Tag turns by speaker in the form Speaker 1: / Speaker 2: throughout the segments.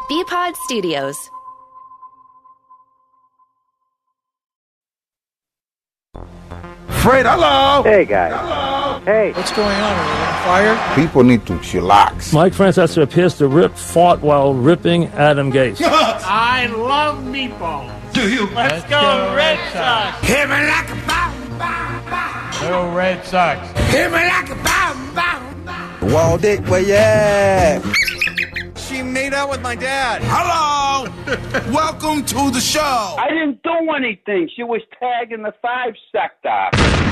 Speaker 1: BPod Studios.
Speaker 2: Fred, hello.
Speaker 3: Hey, guys.
Speaker 2: Hello.
Speaker 3: Hey.
Speaker 4: What's going on? Are we on fire?
Speaker 2: People need to chillax.
Speaker 5: Mike Francesa appears to rip fought while ripping Adam Gase.
Speaker 6: I love meatballs.
Speaker 2: Do you?
Speaker 6: Let's go Red Sox.
Speaker 2: Hit me like a bomb, bomb, bomb.
Speaker 6: Go Red Sox.
Speaker 2: Hit me like a bomb, bomb, bomb.
Speaker 7: Wall Dick, where you at?
Speaker 8: She made out with my dad.
Speaker 2: Hello. Welcome to the show.
Speaker 3: I didn't do anything. She was tagging the 5 sector.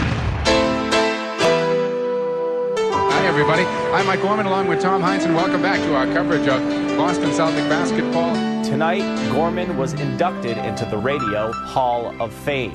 Speaker 9: Hi, everybody. I'm Mike Gorman along with Tom Heinz, and welcome back to our coverage of Boston Celtic basketball.
Speaker 10: Tonight, Gorman was inducted into the Radio Hall of Fame.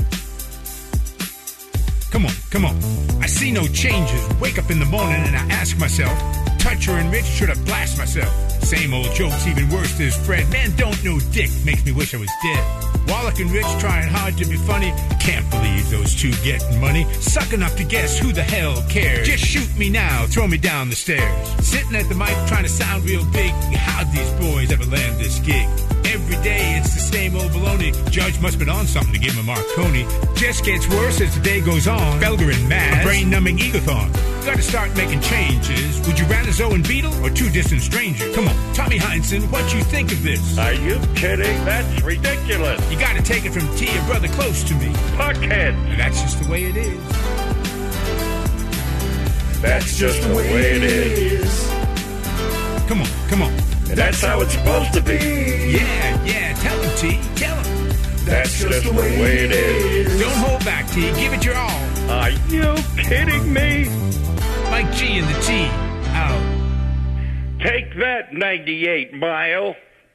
Speaker 11: Come on. I see no changes. Wake up in the morning and I ask myself, Toucher and Rich, should I blast myself? Same old jokes, even worse, there's Fred. Man, don't know dick. Makes me wish I was dead. Wallach and Rich trying hard to be funny. Can't believe those two getting money. Sucking up to guess who the hell cares. Just shoot me now, throw me down the stairs. Sitting at the mic trying to sound real big. How'd these boys ever land this gig? Every day it's the same old baloney. Judge must been on something to give him a Marconi. Just gets worse as the day goes on. Felger and Maz, a brain-numbing egothon. Gotta start making changes. Would you rather Zoe and Beetle or two distant strangers? Come on, Tommy Heinsohn, what you think of this?
Speaker 12: Are you kidding? That's ridiculous.
Speaker 11: You gotta take it from T, a brother close to me.
Speaker 12: Puckhead.
Speaker 11: And that's just the way it is.
Speaker 12: That's just the way it is.
Speaker 11: Come on.
Speaker 12: And that's how it's supposed to be.
Speaker 11: Yeah, tell him, T, tell him.
Speaker 12: That's just the way it is.
Speaker 11: Don't hold back, T, give it your all.
Speaker 12: Are you kidding me?
Speaker 11: Mike G and the T, out.
Speaker 12: Take that, 98 Mile.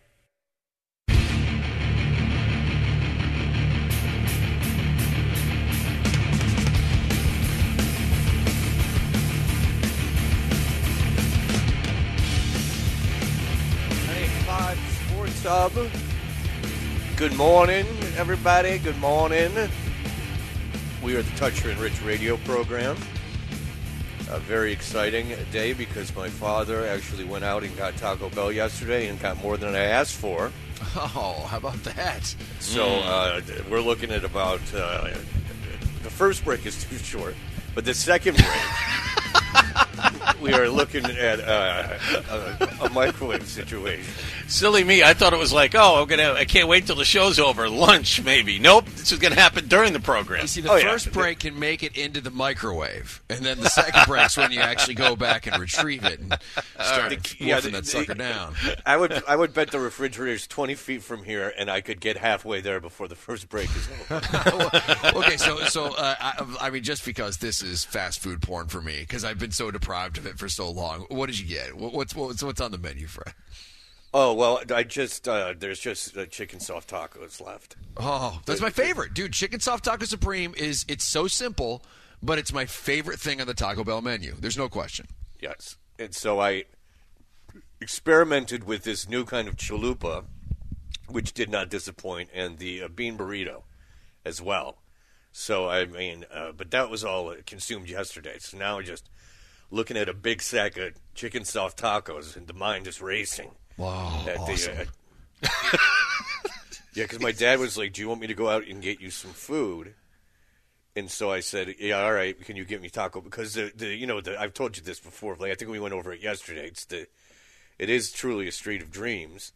Speaker 7: Sports Hub. Good morning, everybody. Good morning. We are the Toucher and Rich radio program. A very exciting day because my father actually went out and got Taco Bell yesterday and got more than I asked for.
Speaker 8: Oh, how about that?
Speaker 7: So we're looking at about the first break is too short, but the second break we are looking at a microwave situation.
Speaker 8: Silly me. I thought it was like, I can't wait till the show's over. Lunch, maybe. Nope. This is going to happen during the program.
Speaker 13: You see, the first break can make it into the microwave, and then the second break's when you actually go back and retrieve it and start wolfing that sucker down.
Speaker 7: I would bet the refrigerator's 20 feet from here, and I could get halfway there before the first break is over.
Speaker 13: Okay, so I mean, just because this is fast food porn for me, because I've been so deprived of it for so long. What did you get? What's on the menu, Fred?
Speaker 7: Oh, well, I just there's just chicken soft tacos left.
Speaker 13: Oh, that's my favorite. Dude, Chicken Soft Taco Supreme it's so simple, but it's my favorite thing on the Taco Bell menu. There's no question.
Speaker 7: Yes. And so I experimented with this new kind of chalupa, which did not disappoint, and the bean burrito as well. So, I mean, but that was all consumed yesterday. So now I'm just looking at a big sack of chicken soft tacos, and the mind is racing.
Speaker 13: Wow, awesome.
Speaker 7: Yeah, because my dad was like, do you want me to go out and get you some food? And so I said, yeah, all right, can you get me taco? Because, I've told you this before. Like, I think we went over it yesterday. It is truly a street of dreams.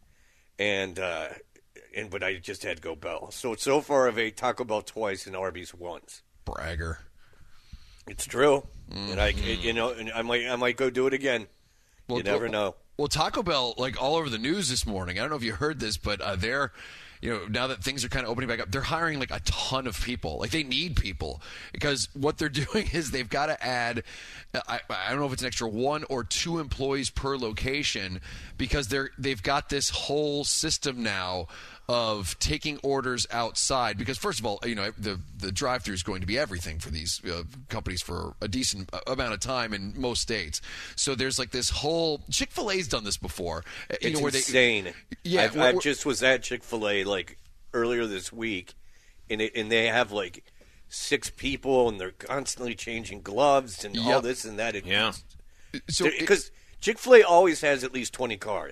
Speaker 7: But I just had to go Bell. So far I've ate Taco Bell twice and Arby's once.
Speaker 13: Bragger.
Speaker 7: It's true. Mm-hmm. And I might go do it again. You never know.
Speaker 13: Well, Taco Bell, like all over the news this morning, I don't know if you heard this, but they're, now that things are kind of opening back up, they're hiring like a ton of people. Like they need people because what they're doing is they've got to add, I don't know if it's an extra 1 or 2 employees per location because they've got this whole system now of taking orders outside because first of all, the drive-thru is going to be everything for these companies for a decent amount of time in most states. So there's like this whole Chick-fil-A's done this before.
Speaker 7: It's insane.
Speaker 13: Yeah,
Speaker 7: I just was at Chick-fil-A like earlier this week, and they have like 6 people, and they're constantly changing gloves and all this and that. Because Chick-fil-A always has at least 20 cars.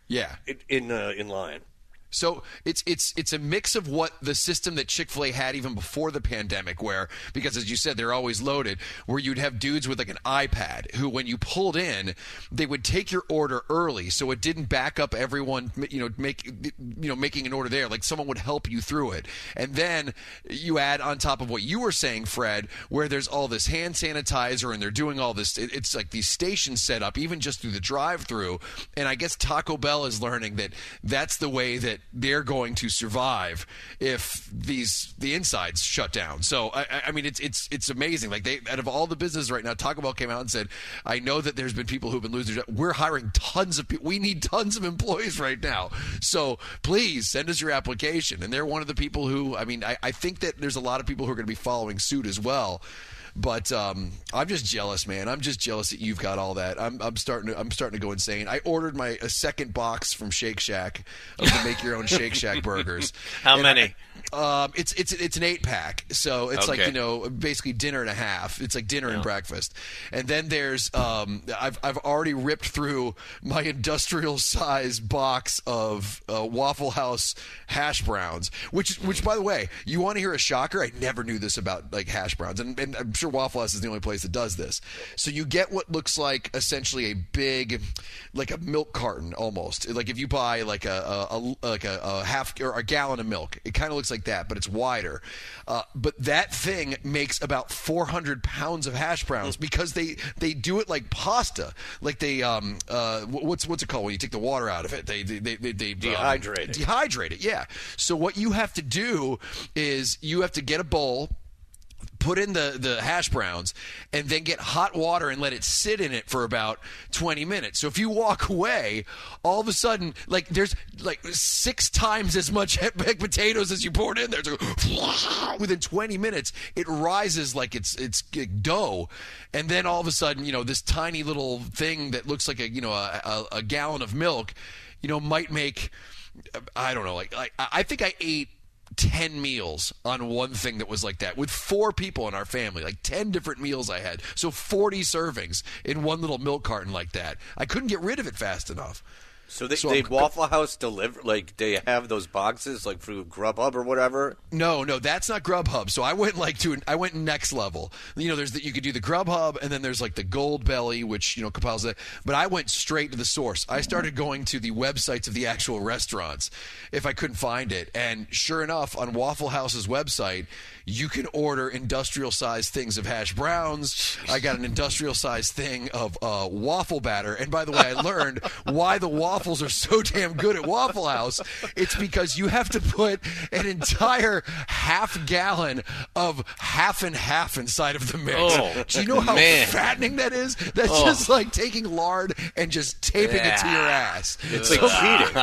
Speaker 13: Yeah.
Speaker 7: in line.
Speaker 13: So it's a mix of what the system that Chick-fil-A had even before the pandemic, where, because as you said, they're always loaded, where you'd have dudes with like an iPad who, when you pulled in, they would take your order early, so it didn't back up everyone, making an order there. Like someone would help you through it, and then you add on top of what you were saying, Fred, where there's all this hand sanitizer and they're doing all this. It's like these stations set up even just through the drive-through, and I guess Taco Bell is learning that that's the way that they're going to survive if the insides shut down. So I mean, it's amazing. Like, they, out of all the businesses right now, Taco Bell came out and said, I know that there's been people who've been losing their jobs. We're hiring tons of people. We need tons of employees right now. So please send us your application. And they're one of the people who, I mean, I think that there's a lot of people who are going to be following suit as well. But I'm just jealous, man. I'm just jealous that you've got all that. I'm starting to go insane. I ordered a second box from Shake Shack of the make your own Shake Shack burgers.
Speaker 8: How many?
Speaker 13: It's an 8-pack, so it's
Speaker 8: okay.
Speaker 13: Like, basically dinner and a half. It's like dinner and breakfast. And then there's I've already ripped through my industrial size box of Waffle House hash browns, which by the way, you want to hear a shocker? I never knew this about like hash browns, and I'm sure Waffle House is the only place that does this. So you get what looks like essentially a big, like a milk carton almost. Like if you buy like a half or a gallon of milk, it kind of looks like that, but it's wider. But that thing makes about 400 pounds of hash browns because they do it like pasta. Like they what's it called when you take the water out of it? They
Speaker 7: dehydrate
Speaker 13: dehydrate it. Yeah. So what you have to do is you have to get a bowl, put in the hash browns, and then get hot water and let it sit in it for about 20 minutes. So if you walk away, all of a sudden, like, there's like 6 times as much baked potatoes as you poured in there. So within 20 minutes, it rises like it's dough. And then all of a sudden, this tiny little thing that looks like a gallon of milk, might make, I don't know, like I think I ate 10 meals on one thing that was like that with 4 people in our family, like 10 different meals I had. So 40 servings in one little milk carton like that. I couldn't get rid of it fast enough.
Speaker 7: So they Waffle House deliver, like, they have those boxes like through Grubhub or whatever?
Speaker 13: No, that's not Grubhub. So I went next level. There's you could do the Grubhub, and then there's like the Gold Belly, which compiles that. But I went straight to the source. I started going to the websites of the actual restaurants if I couldn't find it. And sure enough, on Waffle House's website, you can order industrial-sized things of hash browns. I got an industrial-sized thing of waffle batter. And by the way, I learned why the waffles are so damn good at Waffle House. It's because you have to put an entire half gallon of half and half inside of the mix.
Speaker 8: Oh,
Speaker 13: do you know how fattening that is? That's just like taking lard and just taping it to your ass.
Speaker 7: It's like cheating.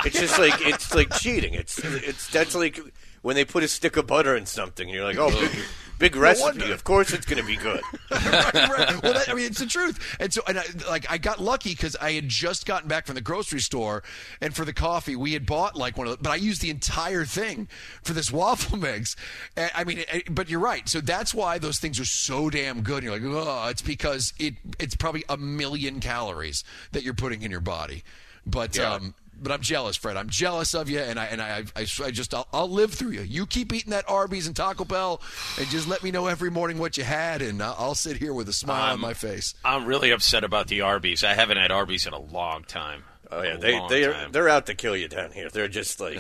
Speaker 7: It's like cheating. That's like when they put a stick of butter in something, and you're like, oh, big recipe. Of course it's going to be good.
Speaker 13: right. Well, it's the truth. And so, I got lucky because I had just gotten back from the grocery store, and for the coffee, we had bought like one of but I used the entire thing for this waffle mix. But you're right. So that's why those things are so damn good. And you're like, oh, it's because it's probably 1 million calories that you're putting in your body. But but I'm jealous, Fred. I'm jealous of you, and I'll live through you. You keep eating that Arby's and Taco Bell, and just let me know every morning what you had, and I'll sit here with a smile on my face.
Speaker 8: I'm really upset about the Arby's. I haven't had Arby's in a long time.
Speaker 7: Oh yeah, they're out to kill you down here. They're just like,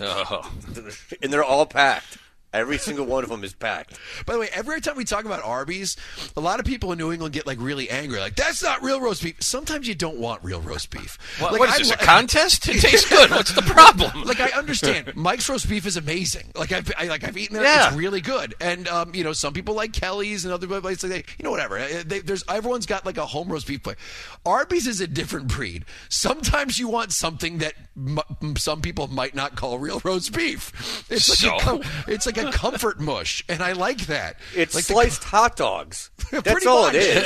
Speaker 7: and they're all packed. Every single one of them is packed.
Speaker 13: By the way, every time we talk about Arby's, a lot of people in New England get like really angry. Like, that's not real roast beef. Sometimes you don't want real roast beef.
Speaker 8: What is this, a contest? It tastes good. What's the problem?
Speaker 13: Like, I understand. Mike's roast beef is amazing. Like, I've eaten it. Yeah. It's really good. And, some people like Kelly's and other places like that. Whatever. Everyone's got like a home roast beef plate. Arby's is a different breed. Sometimes you want something that some people might not call real roast beef. It's like a comfort mush, and I like that.
Speaker 7: It's
Speaker 13: like
Speaker 7: sliced hot dogs. That's all it is.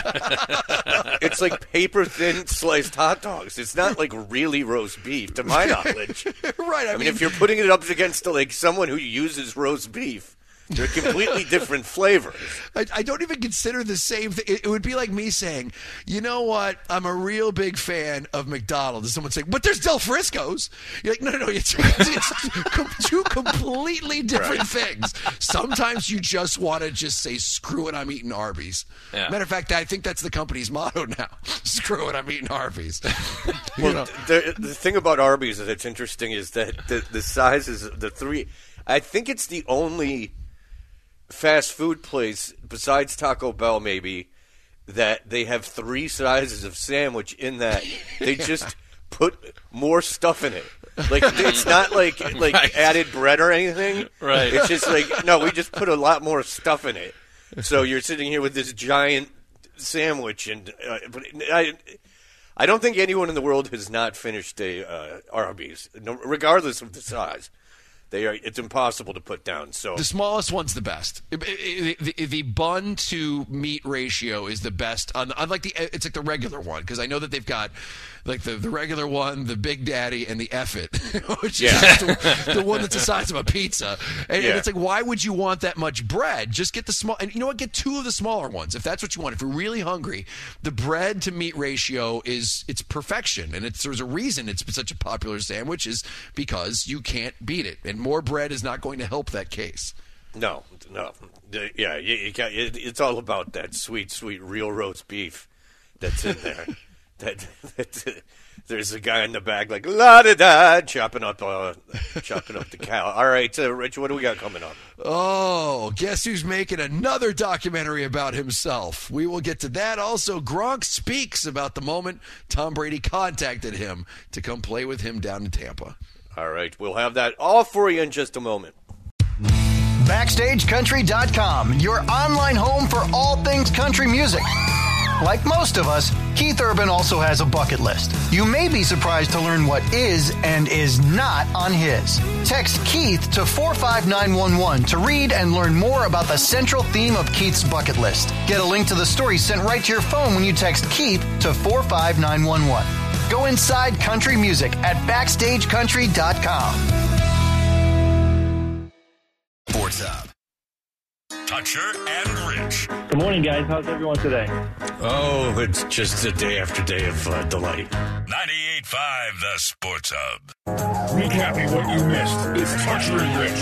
Speaker 7: It's like paper thin sliced hot dogs. It's not like really roast beef, to my knowledge.
Speaker 13: Right.
Speaker 7: I mean, if you're putting it up against like someone who uses roast beef, They're completely different flavors.
Speaker 13: I don't even consider the same thing. It would be like me saying, you know what? I'm a real big fan of McDonald's. And someone saying, but there's Del Frisco's. You're like, no. It's two completely different things. Sometimes you just want to just say, screw it, I'm eating Arby's.
Speaker 8: Yeah.
Speaker 13: Matter of fact, I think that's the company's motto now. Screw it, I'm eating Arby's.
Speaker 7: Well, the thing about Arby's that's interesting is that the sizes of the three. I think it's the only fast food place besides Taco Bell, maybe, that they have 3 sizes of sandwich in that they just put more stuff in it. Like, it's not like
Speaker 8: Right.
Speaker 7: added bread or anything.
Speaker 8: Right.
Speaker 7: It's just like, no, we just put a lot more stuff in it. So you're sitting here with this giant sandwich, and but I don't think anyone in the world has not finished a Arby's, regardless of the size. It's impossible to put down. So
Speaker 13: the smallest one's the best. The bun to meat ratio is the best. Unlike it's like the regular one, because I know that they've got like the regular one, the Big Daddy, and the F-it, which is the one that's the size of a pizza. And it's like, why would you want that much bread? Just get the small. And you know what? Get 2 of the smaller ones if that's what you want. If you're really hungry, the bread to meat ratio it's perfection, and there's a reason it's such a popular sandwich is because you can't beat it. And more bread is not going to help that case.
Speaker 7: No. It's all about that sweet, real roast beef that's in there. There's a guy in the back like la da da chopping up the cow. All right, Rich, what do we got coming up?
Speaker 13: Oh, guess who's making another documentary about himself? We will get to that. Also, Gronk speaks about the moment Tom Brady contacted him to come play with him down in Tampa.
Speaker 7: All right, we'll have that all for you in just a moment.
Speaker 1: BackstageCountry.com, your online home for all things country music. Like most of us, Keith Urban also has a bucket list. You may be surprised to learn what is and is not on his. Text Keith to 45911 to read and learn more about the central theme of Keith's bucket list. Get a link to the story sent right to your phone when you text Keith to 45911. Go inside country music at BackstageCountry.com.
Speaker 14: Sports Up. Toucher and Rich.
Speaker 15: Good morning, guys. How's everyone today?
Speaker 7: Oh, it's just a day after day of delight.
Speaker 14: 98.5 The Sports Hub.
Speaker 11: Recapping what you missed is Toucher and Rich.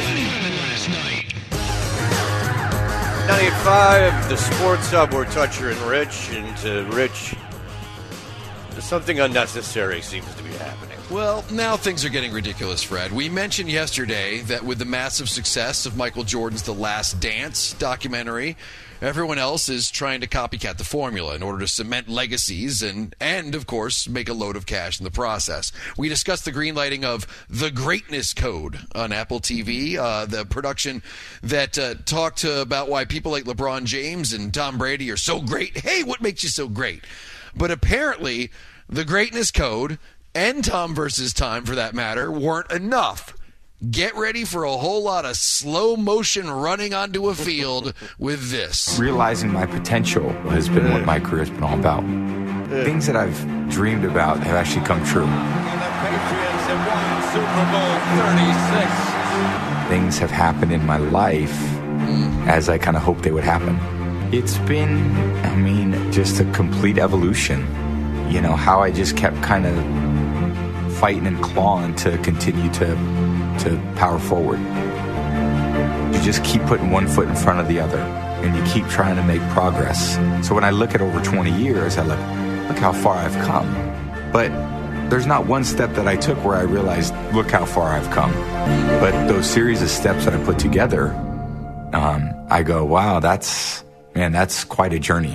Speaker 7: 98.5 The Sports Hub. We're Toucher and Rich, and Rich, something unnecessary seems to be happening.
Speaker 13: Well, now things are getting ridiculous, Fred. We mentioned yesterday that with the massive success of Michael Jordan's The Last Dance documentary, everyone else is trying to copycat the formula in order to cement legacies and of course, make a load of cash in the process. We discussed the greenlighting of The Greatness Code on Apple TV, the production that talked about why people like LeBron James and Tom Brady are so great. Hey, what makes you so great? But apparently, The Greatness Code and Tom versus Time, for that matter, weren't enough. Get ready for a whole lot of slow motion running onto a field with this.
Speaker 16: Realizing my potential has been what my career has been all about. Things that I've dreamed about have actually come true.
Speaker 17: And the Patriots have won Super Bowl 36.
Speaker 16: Things have happened in my life as I kind of hoped they would happen. It's been, just a complete evolution. You know, how I just kept kind of fighting and clawing to continue to power forward. You just keep putting one foot in front of the other, and you keep trying to make progress. So when I look at over 20 years, I look how far I've come. But there's not one step that I took where I realized, look how far I've come. But those series of steps that I put together, I go, wow, that's quite a journey.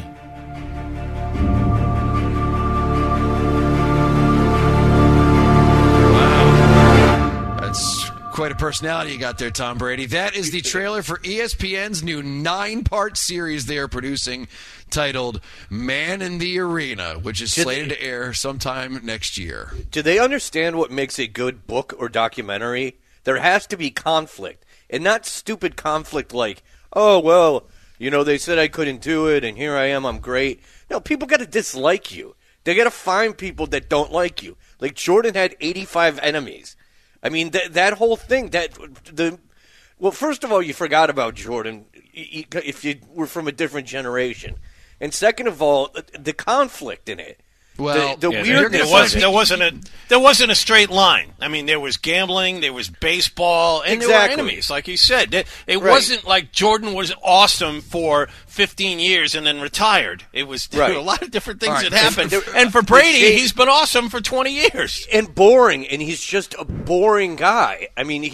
Speaker 13: Quite a personality you got there, Tom Brady. That is the trailer for ESPN's new 9-part series they are producing titled Man in the Arena, which is slated to air sometime next year.
Speaker 7: Do they understand what makes a good book or documentary? There has to be conflict, and not stupid conflict like, oh, well, they said I couldn't do it, and here I am, I'm great. No, people got to dislike you. They got to find people that don't like you. Like Jordan had 85 enemies. I mean, that whole thing, that the Well, first of all, you forgot about Jordan if you were from a different generation. And second of all, the conflict in it.
Speaker 13: Well,
Speaker 7: the weirdness.
Speaker 8: There wasn't a straight line. I mean, there was gambling, there was baseball, and there were enemies, like you said. It wasn't like Jordan was awesome for 15 years and then retired. It was there were a lot of different things that happened. And for Brady, he's been awesome for 20 years.
Speaker 7: And boring, and he's just a boring guy. I mean,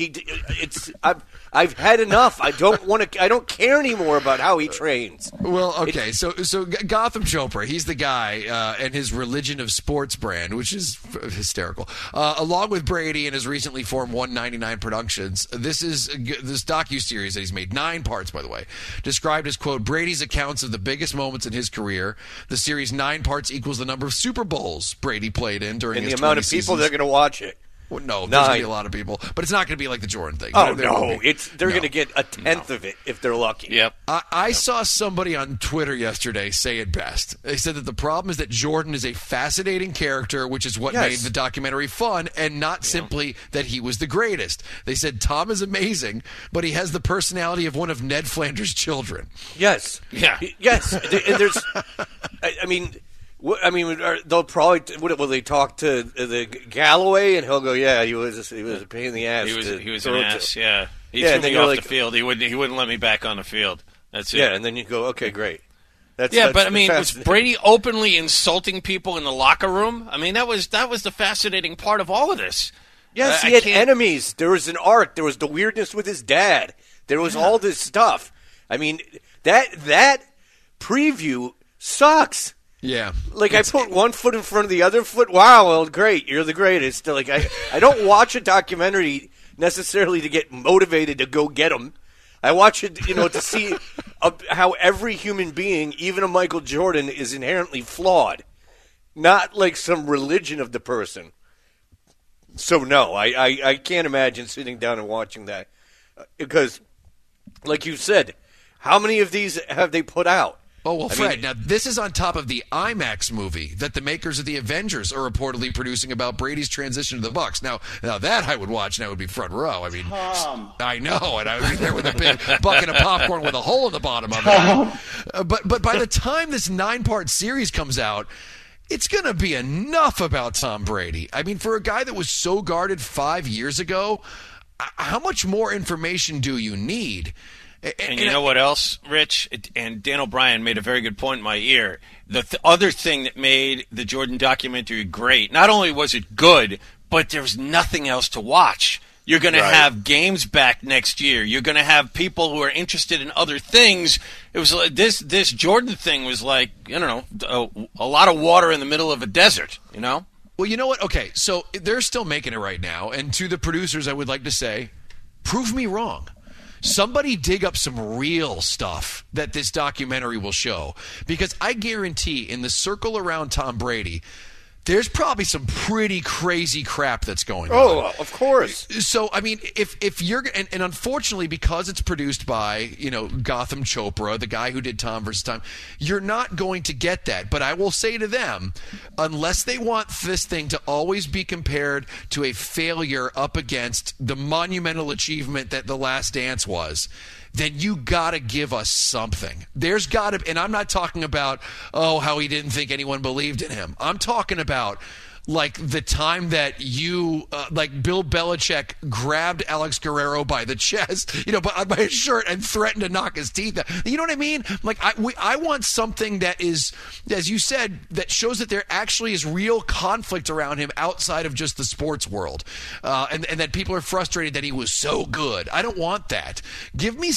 Speaker 7: I've had enough. I don't care anymore about how he trains.
Speaker 13: Well, okay, so Gotham Chopra, he's the guy, and his Religion of Sports brand, which is hysterical. Along with Brady and his recently formed 199 Productions, this docuseries that he's made, 9 parts, by the way, described as, quote, Brady's accounts of the biggest moments in his career. The series 9 parts equals the number of Super Bowls Brady played in during his 20
Speaker 7: seasons. And the amount of people that are going to watch it.
Speaker 13: Well, no, there's going to be a lot of people. But it's not going to be like the Jordan thing.
Speaker 7: Oh, no. They're going to get a tenth of it if they're lucky.
Speaker 8: Yep.
Speaker 13: I saw somebody on Twitter yesterday say it best. They said that the problem is that Jordan is a fascinating character, which is what made the documentary fun, and not simply that he was the greatest. They said Tom is amazing, but he has the personality of one of Ned Flanders' children.
Speaker 7: Yes.
Speaker 8: Yeah.
Speaker 7: Yes. And there's, I mean, they'll probably will they talk to the Galloway and he'll go, yeah, he was a pain in the ass.
Speaker 8: He was an ass. Yeah, he threw me off the field. He wouldn't let me back on the field. That's it.
Speaker 7: Yeah, and then you go, okay, great.
Speaker 8: But I mean, was Brady openly insulting people in the locker room? I mean, that was the fascinating part of all of this.
Speaker 7: Yes, he had enemies. There was an arc. There was the weirdness with his dad. There was all this stuff. I mean, that preview sucks.
Speaker 13: Yeah.
Speaker 7: Like, I put one foot in front of the other foot. Wow, well, great. You're the greatest. Like, I don't watch a documentary necessarily to get motivated to go get them. I watch it, to see how every human being, even a Michael Jordan, is inherently flawed. Not like some religion of the person. So, no, I can't imagine sitting down and watching that. Because, like you said, how many of these have they put out?
Speaker 13: Oh, well, Fred, now this is on top of the IMAX movie that the makers of The Avengers are reportedly producing about Brady's transition to the Bucs. Now that I would watch, and I would be front row. I mean, I know, and I would be there with a big bucket of popcorn with a hole in the bottom of it. But by the time this 9-part series comes out, it's going to be enough about Tom Brady. I mean, for a guy that was so guarded 5 years ago, how much more information do you need?
Speaker 8: And you know what else, Rich? And Dan O'Brien made a very good point in my ear. The other thing that made the Jordan documentary great, not only was it good, but there's nothing else to watch. You're going to have games back next year. You're going to have people who are interested in other things. It was like this Jordan thing was like, I don't know, a lot of water in the middle of a desert, Well,
Speaker 13: you know what? Okay, so they're still making it right now. And to the producers, I would like to say, prove me wrong. Somebody dig up some real stuff that this documentary will show. Because I guarantee in the circle around Tom Brady, there's probably some pretty crazy crap that's going on.
Speaker 7: Oh, of course.
Speaker 13: So, I mean, if you're – and unfortunately, because it's produced by, Gotham Chopra, the guy who did Tom vs. Tom, you're not going to get that. But I will say to them, unless they want this thing to always be compared to a failure up against the monumental achievement that The Last Dance was – then you got to give us something. There's got to, and I'm not talking about, how he didn't think anyone believed in him. I'm talking about, like, the time that you, like Bill Belichick grabbed Alex Guerrero by the chest, by his shirt and threatened to knock his teeth out. You know what I mean? Like, I want something that is, as you said, that shows that there actually is real conflict around him outside of just the sports world, and that people are frustrated that he was so good. I don't want that. Give me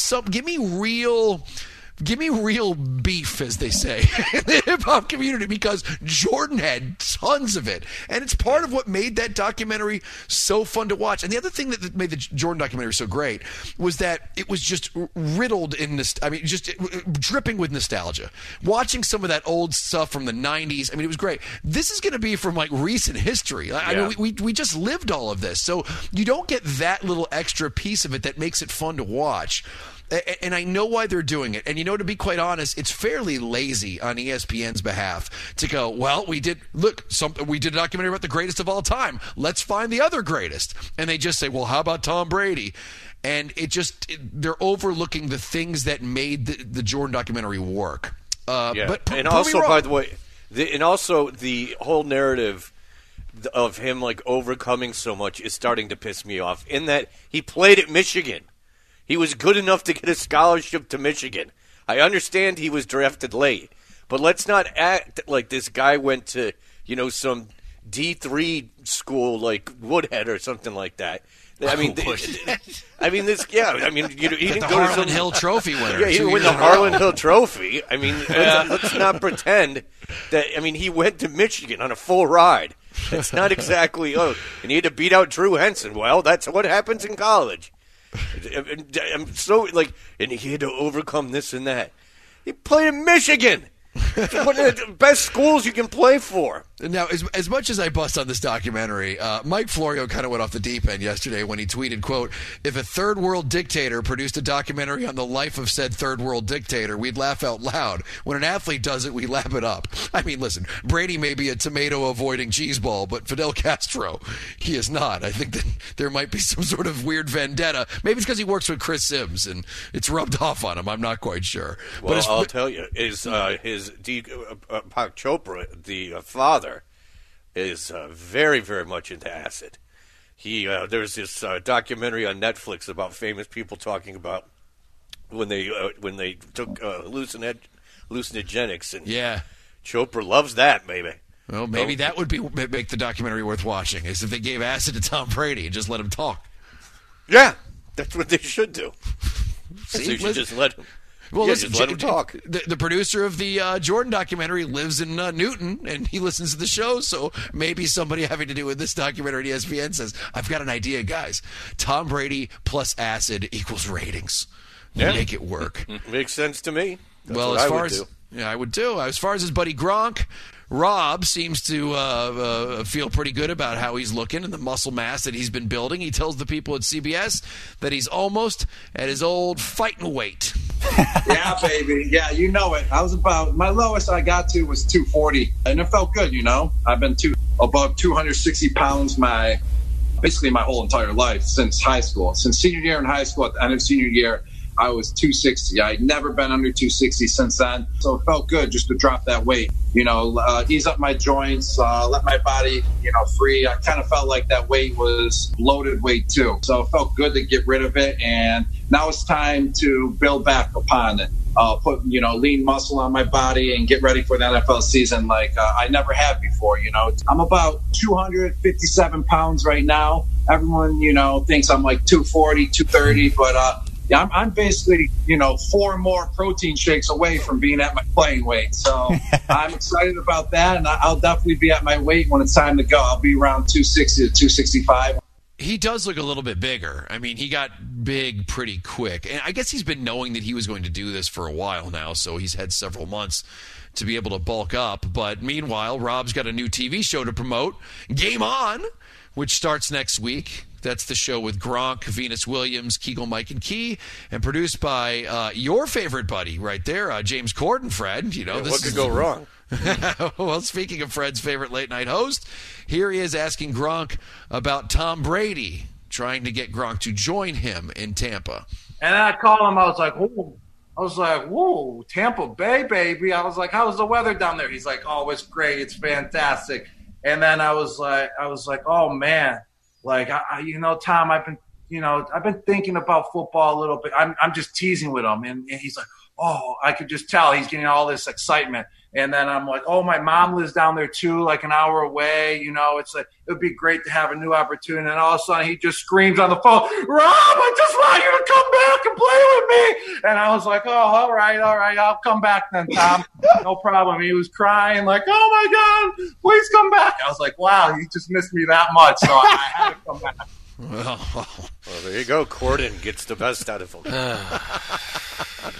Speaker 13: real beef, as they say, in the hip-hop community, because Jordan had tons of it. And it's part of what made that documentary so fun to watch. And the other thing that made the Jordan documentary so great was that it was just riddled in this. I mean, just dripping with nostalgia. Watching some of that old stuff from the 90s, I mean, it was great. This is going to be from, like, recent history. I mean, we just lived all of this. So you don't get that little extra piece of it that makes it fun to watch. And I know why they're doing it. And, to be quite honest, it's fairly lazy on ESPN's behalf to go, well, we did a documentary about the greatest of all time. Let's find the other greatest. And they just say, well, how about Tom Brady? And they're overlooking the things that made the Jordan documentary work. But
Speaker 7: and also, by the way, the whole narrative of him overcoming so much is starting to piss me off. In that he played at Michigan, he was good enough to get a scholarship to Michigan. I understand he was drafted late, but let's not act like this guy went to some D3 school like Woodhead or something like that. He didn't go to
Speaker 13: Harlan Hill Trophy winner.
Speaker 7: Yeah, he didn't win the Harlan Hill Trophy. Let's not pretend that. He went to Michigan on a full ride. It's not exactly. And he had to beat out Drew Henson. Well, that's what happens in college. I'm so and he had to overcome this and that. He played in Michigan. One of the best schools you can play for.
Speaker 13: Now, as much as I bust on this documentary, Mike Florio kind of went off the deep end yesterday when he tweeted, quote, if a third world dictator produced a documentary on the life of said third world dictator, we'd laugh out loud. When an athlete does it, we lap it up. Listen, Brady may be a tomato-avoiding cheese ball, but Fidel Castro, he is not. I think that there might be some sort of weird vendetta. Maybe it's because he works with Chris Sims, and it's rubbed off on him. I'm not quite sure.
Speaker 7: Well, I'll tell you, his Deepak Chopra, the father, is very, very much into acid. There's this documentary on Netflix about famous people talking about when they took hallucinogenics, and Chopra loves that, maybe.
Speaker 13: Well, maybe that would make the documentary worth watching, is if they gave acid to Tom Brady and just let him talk.
Speaker 7: Yeah, that's what they should do.
Speaker 13: See,
Speaker 7: so you should just let him.
Speaker 13: Well, listen,
Speaker 7: just let him talk.
Speaker 13: The producer of the Jordan documentary lives in Newton, and he listens to the show, so maybe somebody having to do with this documentary at ESPN says, I've got an idea, guys. Tom Brady plus acid equals ratings.
Speaker 7: Yeah.
Speaker 13: Make it work.
Speaker 7: Makes sense to me. That's
Speaker 13: well,
Speaker 7: what I would do.
Speaker 13: Yeah, I would too. As far as his buddy Gronk, Rob seems to feel pretty good about how he's looking and the muscle mass that he's been building. He tells the people at CBS that he's almost at his old fighting weight.
Speaker 18: Yeah, baby. Yeah, you know it. My lowest I got to was 240, and it felt good, I've been above 260 pounds basically my whole entire life since high school. Since senior year in high school, at the end of senior year, I was 260. I'd never been under 260 since then, so it felt good just to drop that weight. Ease up my joints, let my body, free. I kind of felt like that weight was loaded weight too, so it felt good to get rid of it. And now it's time to build back upon it. Put lean muscle on my body and get ready for the NFL season like I never have before. I'm about 257 pounds right now. Everyone thinks I'm like 240, 230, but I'm basically, 4 more protein shakes away from being at my playing weight. So I'm excited about that, and I'll definitely be at my weight when it's time to go. I'll be around 260 to 265.
Speaker 13: He does look a little bit bigger. He got big pretty quick. And I guess he's been knowing that he was going to do this for a while now, so he's had several months to be able to bulk up. But meanwhile, Rob's got a new TV show to promote, Game On, which starts next week. That's the show with Gronk, Venus Williams, Kegel, Mike, and Key, and produced by your favorite buddy right there, James Corden, Fred.
Speaker 7: What could go wrong?
Speaker 13: Well, speaking of Fred's favorite late-night host, here he is asking Gronk about Tom Brady, trying to get Gronk to join him in Tampa.
Speaker 19: And then I called him. I was like, whoa, Tampa Bay, baby. I was like, how's the weather down there? He's like, oh, it's great. It's fantastic. And then I was like, oh, man. Like, Tom, I've been thinking about football a little bit. I'm just teasing with him. And he's like, oh, I could just tell he's getting all this excitement. And then I'm like, oh, my mom lives down there too, like an hour away. It's like, it would be great to have a new opportunity. And all of a sudden he just screams on the phone, Rob, I just want you to come back and play with me. And I was like, oh, all right. I'll come back then, Tom. No problem. He was crying like, oh my God, please come back. I was like, wow, he just missed me that much. So I had to come back.
Speaker 7: Well, there you go. Corden gets the best out of him.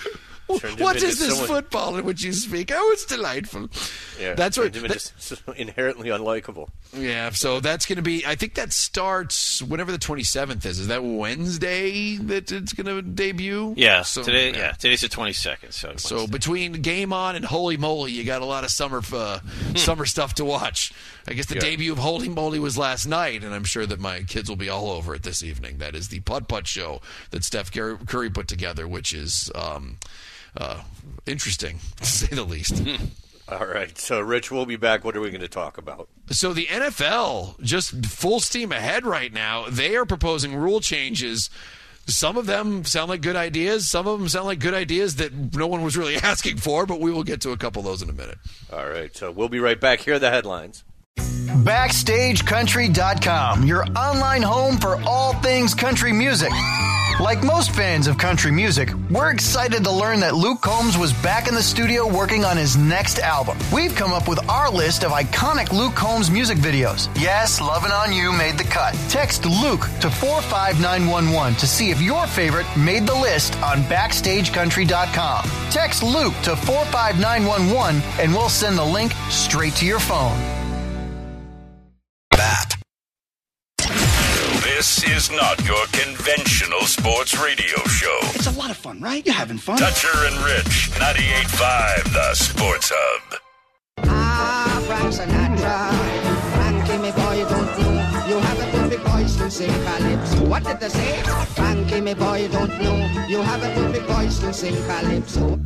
Speaker 13: What is this football in which you speak? Oh, it's delightful.
Speaker 7: Yeah,
Speaker 13: that's what.
Speaker 7: Inherently unlikable.
Speaker 13: Yeah, so that's going to be. I think that starts whenever the 27th is. Is that Wednesday that it's going to debut?
Speaker 8: Yeah,
Speaker 13: so,
Speaker 8: today's the 22nd.
Speaker 13: So between Game On and Holy Moly, you got a lot of summer stuff to watch. I guess the debut of Holy Moly was last night, and I'm sure that my kids will be all over it this evening. That is the putt-putt show that Steph Curry put together, which is interesting, to say the least.
Speaker 7: All right. So, Rich, we'll be back. What are we going to talk about?
Speaker 13: So the NFL, just full steam ahead right now. They are proposing rule changes. Some of them sound like good ideas. Some of them sound like good ideas that no one was really asking for, but we will get to a couple of those in a minute.
Speaker 7: All right. So we'll be right back. Here are the headlines.
Speaker 1: BackstageCountry.com, your online home for all things country music. Like most fans of country music, we're excited to learn that Luke Combs was back in the studio working on his next album. We've come up with our list of iconic Luke Combs music videos. Yes, Lovin' On You made the cut. Text Luke to 45911 to see if your favorite made the list on BackstageCountry.com. Text Luke to 45911 and we'll send the link straight to your phone.
Speaker 14: This is not your conventional sports radio show.
Speaker 20: It's a lot of fun, right? You're having fun.
Speaker 14: Toucher and Rich, 98.5, the Sports Hub.
Speaker 21: Frank Sinatra, Frankie, me boy, don't know. You haven't put me voice to sing calypso. What did they say? Frankie, me boy, don't know. You haven't put me voice to sing calypso.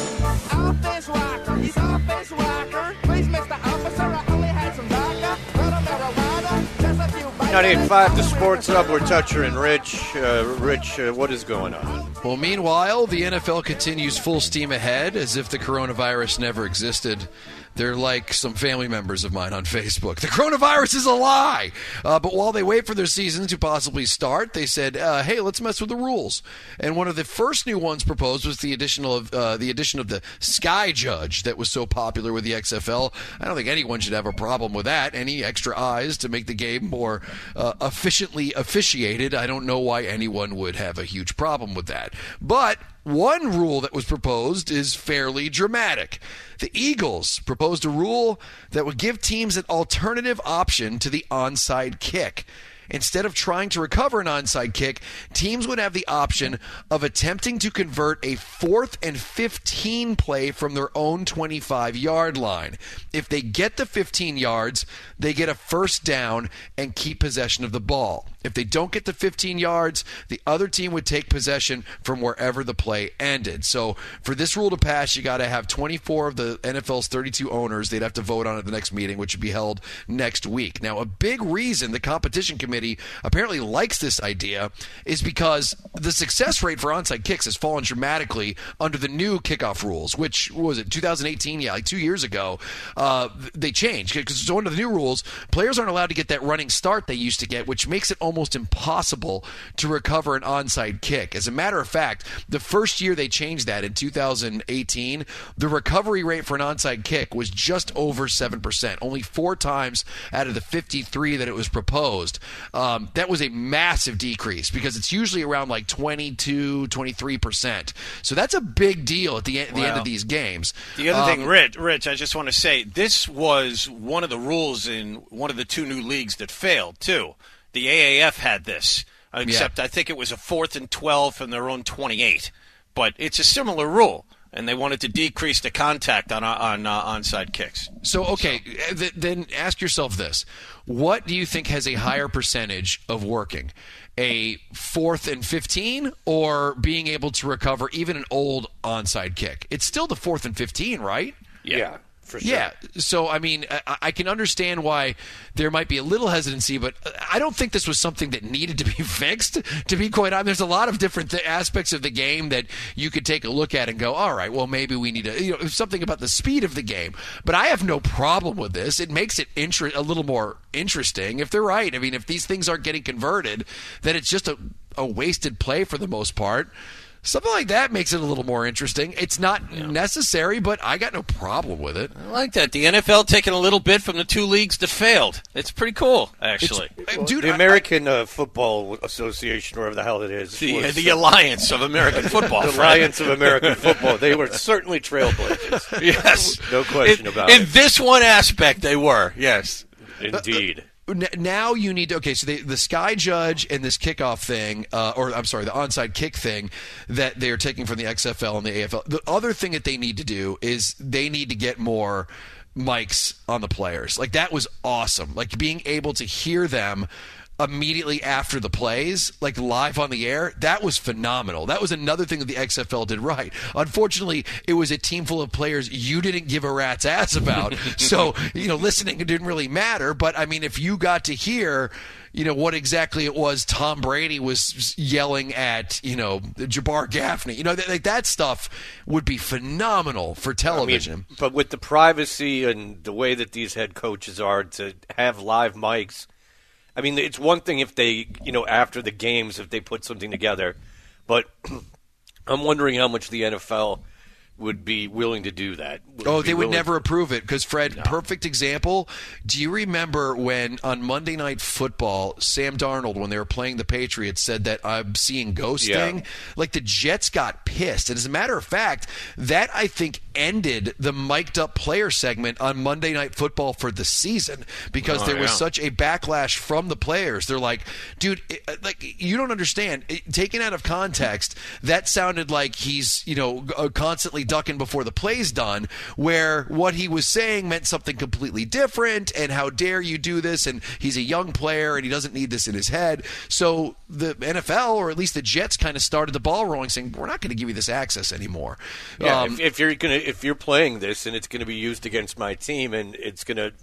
Speaker 22: Office walker, he's office walker. Please, Mr. Officer, I only had some vodka. Little marijuana, just a few.
Speaker 7: 98.5, the Sports Hub. We're Toucher and Rich. Rich, what is going on?
Speaker 13: Well, meanwhile, the NFL continues full steam ahead as if the coronavirus never existed. They're like some family members of mine on Facebook. The coronavirus is a lie! But while they wait for their season to possibly start, they said, hey, let's mess with the rules. And one of the first new ones proposed was the addition of the Sky Judge that was so popular with the XFL. I don't think anyone should have a problem with that. Any extra eyes to make the game more efficiently officiated. I don't know why anyone would have a huge problem with that. But one rule that was proposed is fairly dramatic. The Eagles proposed a rule that would give teams an alternative option to the onside kick. Instead of trying to recover an onside kick, teams would have the option of attempting to convert a 4th and 15 play from their own 25-yard line. If they get the 15 yards, they get a first down and keep possession of the ball. If they don't get the 15 yards, the other team would take possession from wherever the play ended. So for this rule to pass, you got to have 24 of the NFL's 32 owners. They'd have to vote on it at the next meeting, which would be held next week. Now, a big reason the competition committee apparently likes this idea is because the success rate for onside kicks has fallen dramatically under the new kickoff rules, which what was it, 2018? Yeah, like 2 years ago. They changed because so under the new rules, players aren't allowed to get that running start they used to get, which makes it almost impossible to recover an onside kick. As a matter of fact, the first year they changed that in 2018, the recovery rate for an onside kick was just over 7%, only 4 times out of the 53 that it was proposed. That was a massive decrease because it's usually around like 22, 23%. So that's a big deal at the end of these games.
Speaker 8: The other thing, Rich, I just want to say, this was one of the rules in one of the 2 new leagues that failed, too. The AAF had this, except I think it was a 4th and 12 from their own 28. But it's a similar rule, and they wanted to decrease the contact on onside kicks.
Speaker 13: So, okay, then ask yourself this. What do you think has a higher percentage of working? A 4th and 15 or being able to recover even an old onside kick? It's still the 4th and 15, right?
Speaker 7: Yeah. For sure.
Speaker 13: Yeah, so I mean, I can understand why there might be a little hesitancy, but I don't think this was something that needed to be fixed, to be quite honest. There's a lot of different aspects of the game that you could take a look at and go, all right, well, maybe we need to, something about the speed of the game. But I have no problem with this. It makes it a little more interesting if they're right. I mean, if these things aren't getting converted, then it's just a wasted play for the most part. Something like that makes it a little more interesting. It's not necessary, but I got no problem with it.
Speaker 8: I like that. The NFL taking a little bit from the two leagues that failed. It's pretty cool, actually.
Speaker 7: Dude, the American Football Association, wherever the hell it is.
Speaker 8: The Alliance of American Football.
Speaker 7: The Alliance of American Football. They were certainly trailblazers.
Speaker 8: Yes.
Speaker 7: No question about it.
Speaker 8: In this one aspect, they were, yes.
Speaker 7: Indeed.
Speaker 13: Now you need to, okay, so the Sky Judge and this kickoff thing, the onside kick thing that they're taking from the XFL and the AFL. The other thing that they need to do is they need to get more mics on the players. Like, that was awesome. Like, being able to hear them immediately after the plays, like live on the air, that was phenomenal. That was another thing that the XFL did right. Unfortunately, it was a team full of players you didn't give a rat's ass about. So, listening didn't really matter. But, I mean, if you got to hear, what exactly it was Tom Brady was yelling at, Jabbar Gaffney, that stuff would be phenomenal for television.
Speaker 7: But with the privacy and the way that these head coaches are to have live mics, I mean, it's one thing if they, after the games, if they put something together, but I'm wondering how much the NFL would be willing to do that.
Speaker 13: They would never approve it because, Fred, perfect example. Do you remember when on Monday Night Football, Sam Darnold, when they were playing the Patriots, said that I'm seeing ghosting? Like, the Jets got pissed. And as a matter of fact, that, I think, ended the mic'd up player segment on Monday Night Football for the season because there was such a backlash from the players. They're like, dude, you don't understand. Taken out of context, that sounded like he's, constantly ducking before the play's done, where what he was saying meant something completely different, and how dare you do this, and he's a young player and he doesn't need this in his head. So the NFL, or at least the Jets, kind of started the ball rolling, saying, we're not going to give you this access anymore.
Speaker 7: Yeah, if you're playing this and it's going to be used against my team and it's going to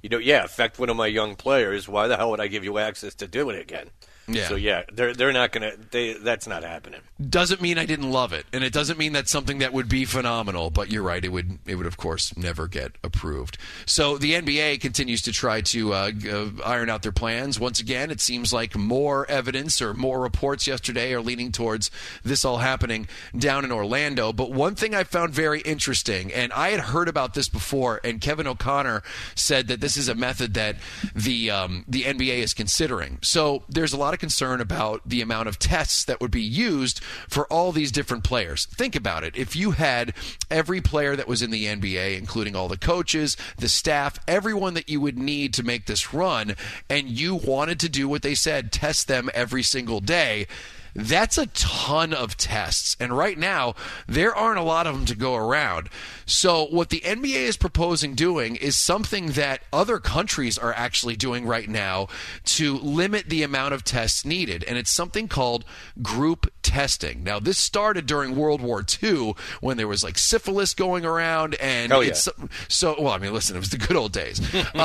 Speaker 7: affect one of my young players, why the hell would I give you access to do it again?
Speaker 13: Yeah.
Speaker 7: So they're not going to. That's not happening.
Speaker 13: Doesn't mean I didn't love it, and it doesn't mean that's something that would be phenomenal. But you're right; it would of course never get approved. So the NBA continues to try to iron out their plans. Once again, it seems like more evidence or more reports yesterday are leaning towards this all happening down in Orlando. But one thing I found very interesting, and I had heard about this before, and Kevin O'Connor said that this is a method that the NBA is considering. So there's a lot of concern about the amount of tests that would be used for all these different players. Think about it. If you had every player that was in the NBA, including all the coaches, the staff, everyone that you would need to make this run, and you wanted to do what they said, test them every single day, that's a ton of tests. And right now, there aren't a lot of them to go around. So what the NBA is proposing doing is something that other countries are actually doing right now to limit the amount of tests needed. And it's something called group testing. Now, this started during World War II when there was like syphilis going around. And it was the good old days.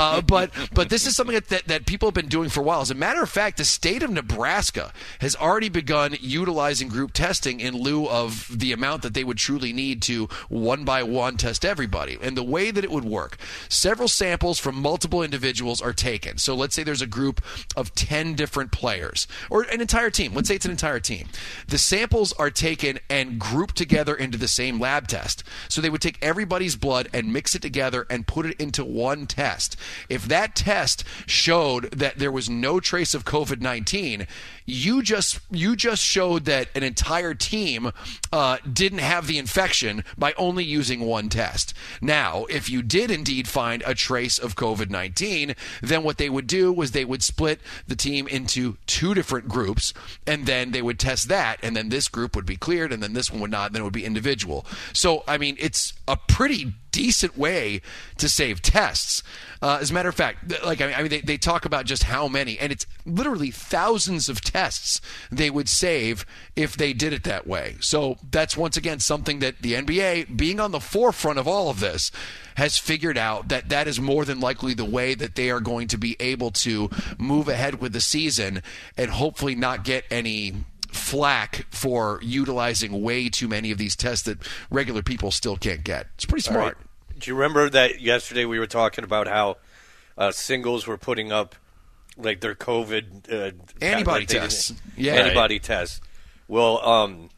Speaker 13: But this is something that people have been doing for a while. As a matter of fact, the state of Nebraska has already begun utilizing group testing in lieu of the amount that they would truly need to one by one test everybody. And the way that it would work, several samples from multiple individuals are taken. So let's say there's a group of 10 different players or an entire team. Let's say it's an entire team. The samples are taken and grouped together into the same lab test. So they would take everybody's blood and mix it together and put it into one test. If that test showed that there was no trace of COVID-19, you just showed that an entire team didn't have the infection by only using one test. Now, if you did indeed find a trace of COVID-19, then what they would do was they would split the team into two different groups, and then they would test that, and then this group would be cleared, and then this one would not, then it would be individual. So, I mean, it's a pretty decent way to save tests. As a matter of fact, they talk about just how many, and it's literally thousands of tests they would save if they did it that way. So that's once again something that the NBA, being on the forefront of all of this, has figured out that is more than likely the way that they are going to be able to move ahead with the season and hopefully not get any flack for utilizing way too many of these tests that regular people still can't get. It's pretty smart.
Speaker 7: Right. Do you remember that yesterday we were talking about how singles were putting up like their COVID
Speaker 13: antibody tests?
Speaker 7: Antibody tests. Well,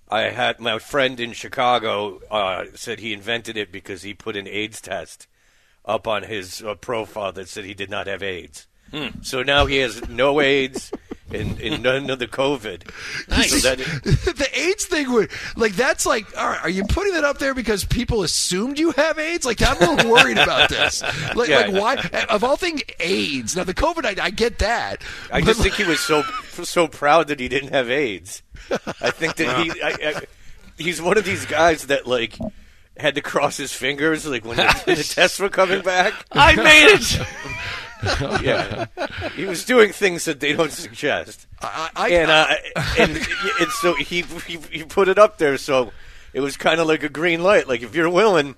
Speaker 7: I had my friend in Chicago said he invented it because he put an AIDS test up on his profile that said he did not have AIDS. So now he has no AIDS and none of the COVID.
Speaker 8: Nice.
Speaker 7: So
Speaker 13: The AIDS thing would that's like, all right, are you putting that up there because people assumed you have AIDS? Like, I'm a little worried about this. Like why of all things AIDS? Now the COVID, I get that.
Speaker 7: I just think he was so proud that he didn't have AIDS. I think that he's one of these guys that like had to cross his fingers like when the tests were coming back.
Speaker 8: I made it.
Speaker 7: Yeah, he was doing things that they don't suggest, and so he put it up there. So it was kind of like a green light. Like if you're willing,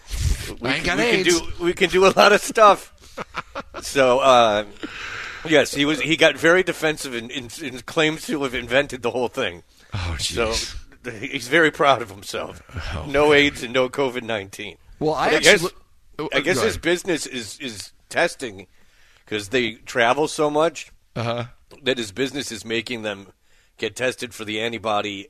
Speaker 7: we can do a lot of stuff. So yes, he got very defensive and claims to have invented the whole thing.
Speaker 13: Oh, jeez.
Speaker 7: So he's very proud of himself. No AIDS and no COVID-19.
Speaker 13: Well,
Speaker 7: I guess his business is testing. Because they travel so much that his business is making them get tested for the antibody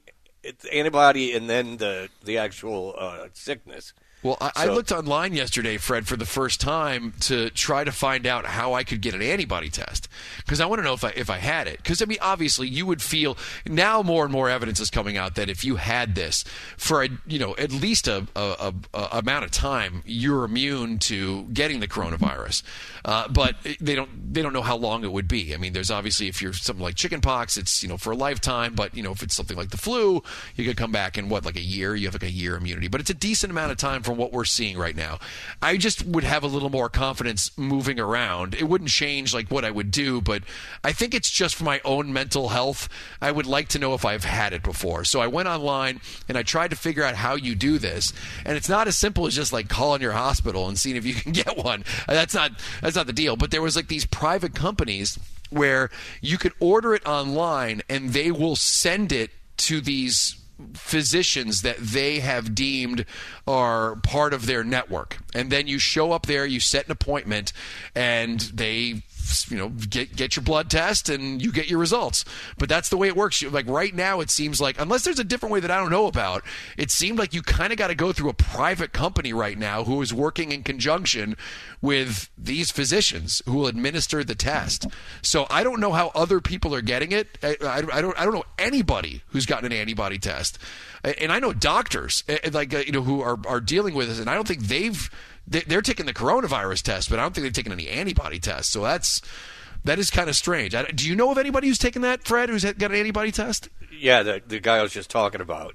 Speaker 7: and then the actual sickness.
Speaker 13: Well, I looked online yesterday, Fred, for the first time to try to find out how I could get an antibody test because I want to know if I had it. Because, I mean, obviously you would feel now more and more evidence is coming out that if you had this for, at least a amount of time, you're immune to getting the coronavirus. But they don't know how long it would be. I mean, there's obviously if you're something like chickenpox, it's, for a lifetime. But, if it's something like the flu, you could come back in, like a year? You have like a year immunity. But it's a decent amount of time from what we're seeing right now. I just would have a little more confidence moving around. It wouldn't change like what I would do, but I think it's just for my own mental health. I would like to know if I've had it before. So I went online and I tried to figure out how you do this. And it's not as simple as just like calling your hospital and seeing if you can get one. That's not the deal. But there was like these private companies where you could order it online and they will send it to these physicians that they have deemed are part of their network. And then you show up there, you set an appointment, and they get your blood test and you get your results. But that's the way it works. Like right now it seems like, unless there's a different way that I don't know about, it seemed like you kind of got to go through a private company right now who is working in conjunction with these physicians who will administer the test. So I don't know how other people are getting it. I don't know anybody who's gotten an antibody test. And I know doctors who are dealing with this, and I don't think they're taking the coronavirus test, but I don't think they've taken any antibody tests. So that is kind of strange. Do you know of anybody who's taken that, Fred, who's got an antibody test?
Speaker 7: Yeah, the guy I was just talking about.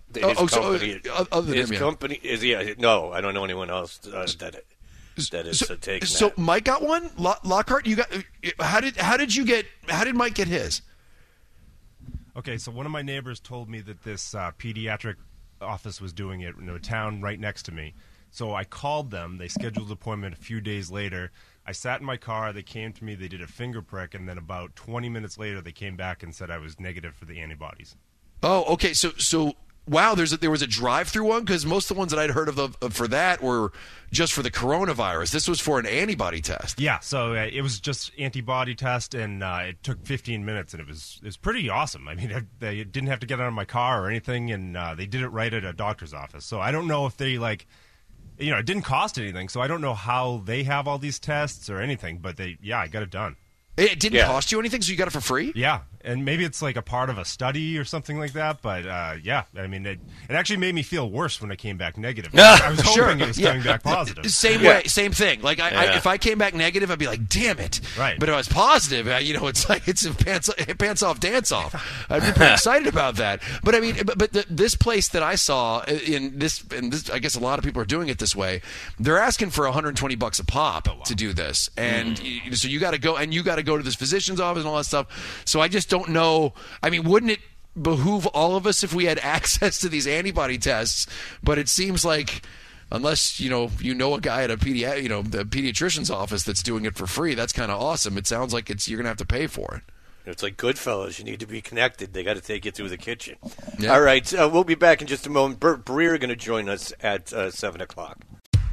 Speaker 7: His company is no, I don't know anyone else that is taking that.
Speaker 13: So Mike got one? Lockhart, you got? How did Mike get his?
Speaker 4: Okay, so one of my neighbors told me that this pediatric office was doing it in a town right next to me. So I called them. They scheduled an appointment a few days later. I sat in my car. They came to me. They did a finger prick, and then about 20 minutes later, they came back and said I was negative for the antibodies.
Speaker 13: Oh, okay. So wow, there was a drive-through one? Because most of the ones that I'd heard of for that were just for the coronavirus. This was for an antibody test.
Speaker 4: Yeah, so it was just antibody test, and it took 15 minutes, and it was pretty awesome. I mean, they didn't have to get out of my car or anything, and they did it right at a doctor's office. So I don't know if they it didn't cost anything, so I don't know how they have all these tests or anything, but I got it done.
Speaker 13: It didn't cost you anything, so you got it for free?
Speaker 4: Yeah, and maybe it's like a part of a study or something like that, but I mean, it actually made me feel worse when I came back negative. I was hoping it was coming back positive.
Speaker 13: Same way, same thing. Like, if I came back negative, I'd be like, damn it.
Speaker 4: Right.
Speaker 13: But if I was positive, it's like it's a pants off, dance off. I'd be pretty excited about that. But I mean, this place that I saw in this, I guess a lot of people are doing it this way. They're asking for $120 a pop to do this, and so you got to go, and you got to go to this physician's office and all that stuff. So I just don't know. I mean, wouldn't it behoove all of us if we had access to these antibody tests? But it seems like unless you know a guy at the pediatrician's office that's doing it for free, that's kind of awesome. It sounds like you're gonna have to pay for it.
Speaker 7: It's like Goodfellas. You need to be connected. They got to take you through the kitchen. Yeah. All right, we'll be back in just a moment. Bert Breer going to join us at 7 o'clock.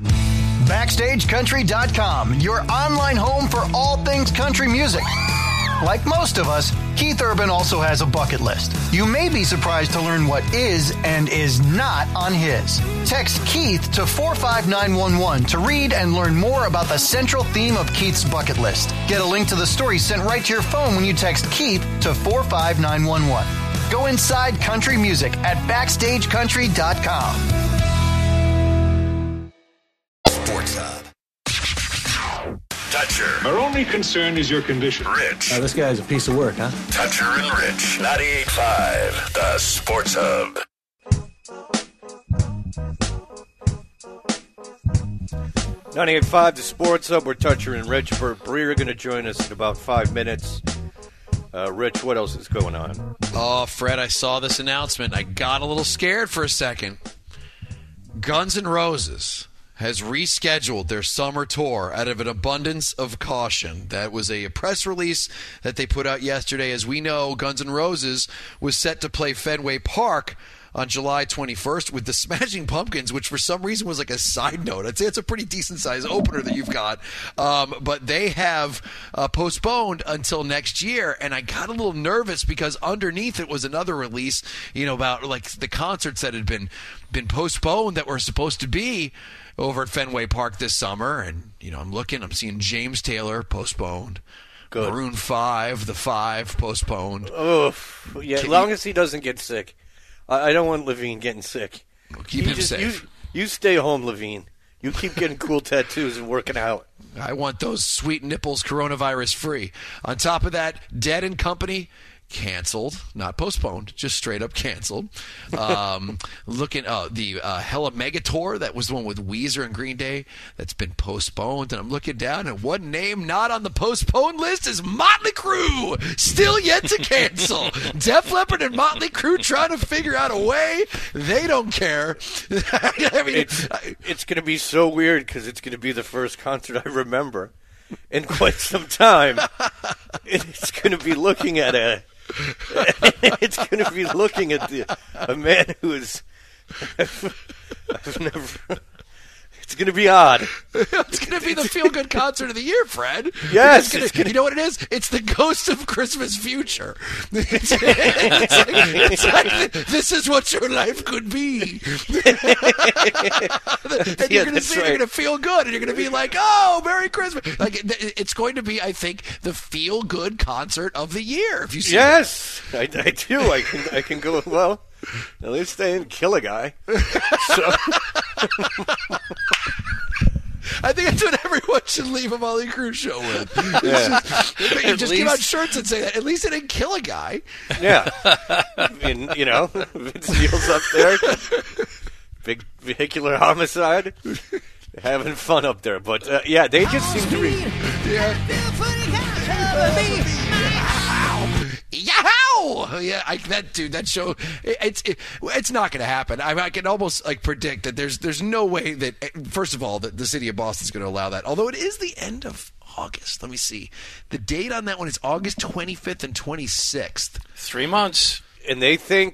Speaker 1: BackstageCountry.com, your online home for all things country music. Like most of us, Keith Urban also has a bucket list. You may be surprised to learn what is and is not on his. Text Keith to 45911 to read and learn more about the central theme of Keith's bucket list. Get a link to the story sent right to your phone when you text Keith to 45911. Go inside country music at BackstageCountry.com.
Speaker 14: Sports Hub. Toucher.
Speaker 5: Our only concern is your condition.
Speaker 14: Rich.
Speaker 6: This guy's a piece of work, huh?
Speaker 14: Toucher and Rich. 98.5. The Sports Hub.
Speaker 7: 98.5, the Sports Hub. We're Toucher and Rich. Bert Breer going to join us in about 5 minutes. Rich, what else is going on?
Speaker 13: Oh, Fred, I saw this announcement. I got a little scared for a second. Guns N' Roses has rescheduled their summer tour out of an abundance of caution. That was a press release that they put out yesterday. As we know, Guns N' Roses was set to play Fenway Park on July 21st with the Smashing Pumpkins, which for some reason was like a side note. I'd say it's a pretty decent-sized opener that you've got. But they have postponed until next year, and I got a little nervous because underneath it was another release, about like the concerts that had been postponed that were supposed to be over at Fenway Park this summer. And, I'm seeing James Taylor postponed. Good. Maroon 5, The Five postponed.
Speaker 7: Oh, yeah, as long as he doesn't get sick. I don't want Levine getting sick.
Speaker 13: Well, keep him safe.
Speaker 7: You stay home, Levine. You keep getting cool tattoos and working out.
Speaker 13: I want those sweet nipples coronavirus free. On top of that, Dead and Company canceled, not postponed, just straight up canceled. Looking the Hella Mega Tour, that was the one with Weezer and Green Day, that's been postponed. And I'm looking down, and one name not on the postponed list is Motley Crue, still yet to cancel. Def Leppard and Motley Crue trying to figure out a way. They don't care. I mean,
Speaker 7: it's going to be so weird because it's going to be the first concert I remember in quite some time. It's going to be looking at a man who is I've never. It's going to be odd.
Speaker 13: It's going to be the feel-good concert of the year, Fred.
Speaker 7: Yes.
Speaker 13: You know what it is? It's the Ghost of Christmas Future. It's like, this is what your life could be. And you're going to see it, you're going to feel good, and you're going to be like, oh, Merry Christmas. Like, it's going to be, I think, the feel-good concert of the year. If you see
Speaker 7: yes, I do. I can go, well, at least they didn't kill a guy. So.
Speaker 13: I think that's what everyone should leave a Motley Crue show with. You just give out shirts and say that. At least they didn't kill a guy.
Speaker 7: Yeah. And, Vince Neil's up there. Big vehicular homicide. Having fun up there. But, they just seem to
Speaker 13: Yahoo! Yeah, that show, it's not going to happen. I can almost predict that there's no way that, first of all, that the city of Boston is going to allow that. Although it is the end of August. Let me see. The date on that one is August 25th and 26th.
Speaker 8: 3 months.
Speaker 7: And they think,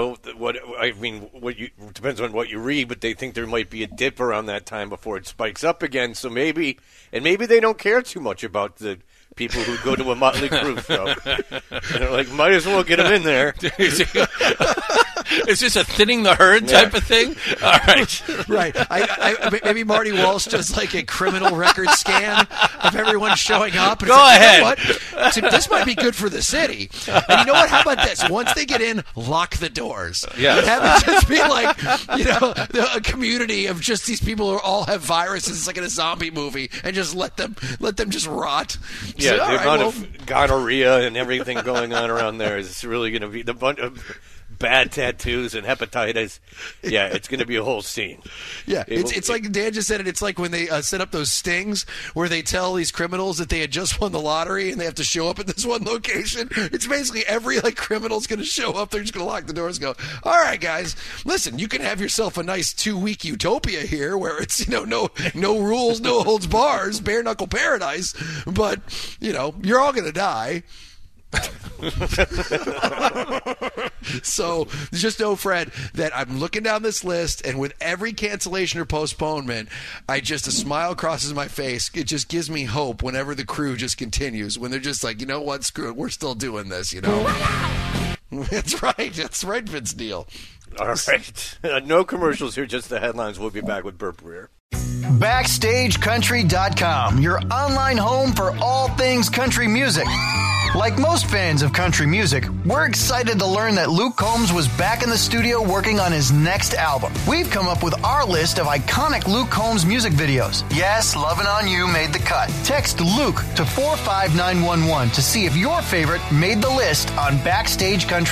Speaker 7: depends on what you read, but they think there might be a dip around that time before it spikes up again. So maybe they don't care too much about the people who go to a Motley Crue show. And they're like, might as well get them in there.
Speaker 8: Is this a thinning the herd type of thing? All right.
Speaker 13: Right. Maybe Marty Walsh does like a criminal record scan of everyone showing up. And
Speaker 8: Go ahead.
Speaker 13: You know what? This might be good for the city. And you know what? How about this? Once they get in, lock the doors.
Speaker 7: Yeah.
Speaker 13: And have it just be like, a community of just these people who all have viruses. It's like in a zombie movie. And just let them just rot.
Speaker 7: Yeah,
Speaker 13: So,
Speaker 7: the amount of gonorrhea and everything going on around there is really going to be the bunch of bad tattoos and hepatitis. Yeah, it's going to be a whole scene.
Speaker 13: Yeah, it's like Dan just said it. It's like when they set up those stings where they tell these criminals that they had just won the lottery and they have to show up at this one location. It's basically every criminal's going to show up. They're just going to lock the doors and go, all right, guys, listen, you can have yourself a nice 2-week utopia here where it's, no rules, no holds bars, bare knuckle paradise. But, you're all going to die. So just know, Fred, that I'm looking down this list, and with every cancellation or postponement, a smile crosses my face. It just gives me hope whenever the crew just continues. When they're just like, you know what, screw it, we're still doing this, you know. That's right, Vince Neil.
Speaker 7: All right. No commercials here, just the headlines. We'll be back with Burt Breer.
Speaker 1: BackstageCountry.com, your online home for all things country music. Like most fans of country music, we're excited to learn that Luke Combs was back in the studio working on his next album. We've come up with our list of iconic Luke Combs music videos. Yes, Lovin' On You made the cut. Text Luke to 45911 to see if your favorite made the list on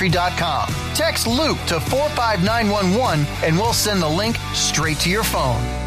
Speaker 1: BackstageCountry.com. Text Luke to 45911 and we'll send the link straight to your phone.